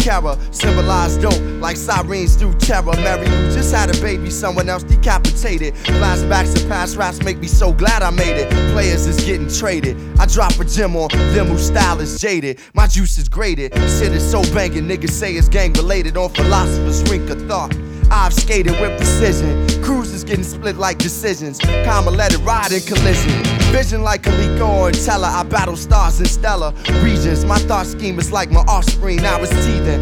Kara, symbolize dope like sirens through terror. Mary Lou just had a baby, someone else decapitated. Flashbacks to past raps make me so glad I made it. Players is getting traded. I drop a gem on them whose style is jaded. My juice is grated. Shit is so banging, niggas say it's gang related on philosophers' rink of thought. I've skated with precision. Cruises getting split like decisions. Karma let it ride in collision. Vision like Kaliko and Teller. I battle stars in stellar regions. My thought scheme is like my offspring. Now it's teething.